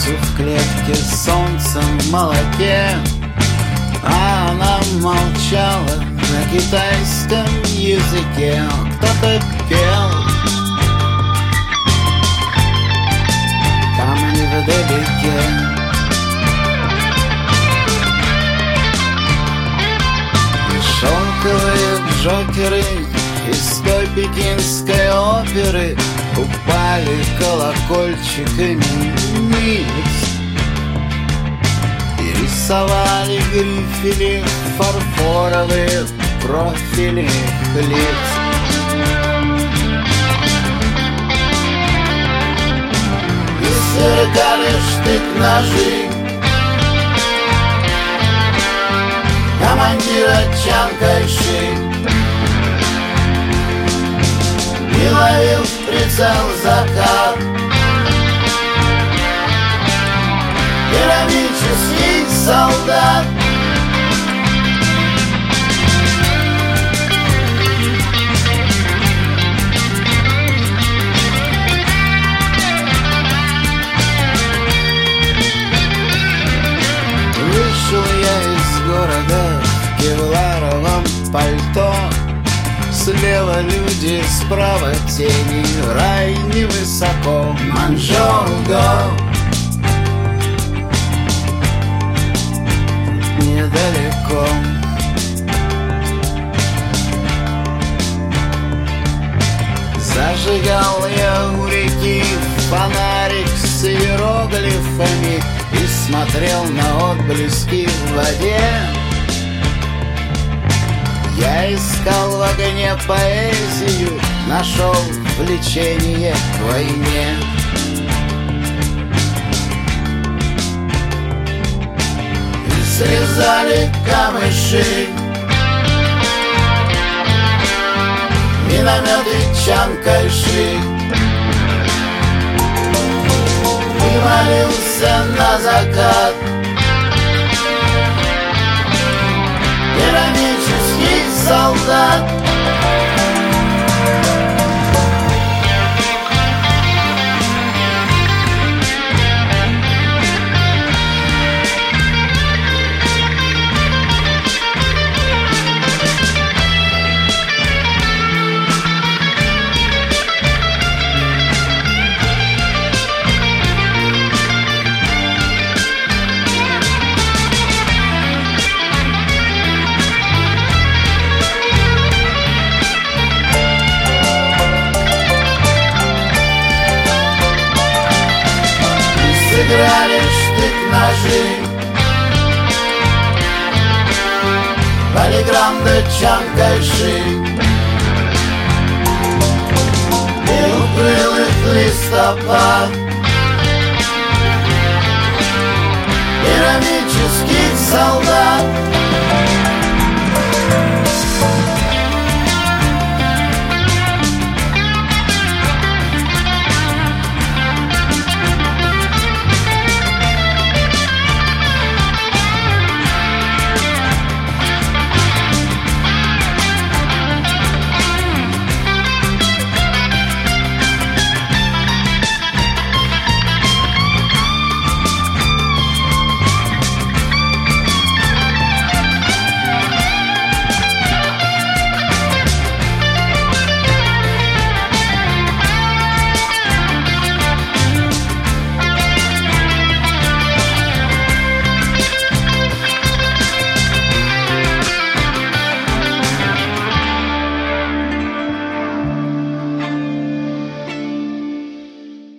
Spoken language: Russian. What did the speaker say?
птицу в клетке с солнцем в молоке, а она молчала на китайском языке. Кто-то пел там невдалеке. Шелковые джокеры из той пекинской оперы упали колокольчиками вниз и рисовали грифели фарфоровые профили лиц. И сверкали штык-ножи командира Чан Кайши, и ловил в прицел закат керамический солдат. Вышел я из города в кевларовом пальто. Слева люди, справа тени, рай невысоко. Манчжоу-го недалеко. Зажигал я у реки фонарик с иероглифами и смотрел на отблески в воде. Я искал в огне поэзию, нашел влечение к войне. И срезали камыши минометы Чан Кайши, и молился на закат керамический солдат. Сыграли штык-ножи Полиграм-де Чан Кайши, и укрыл их листопад керамических солдат.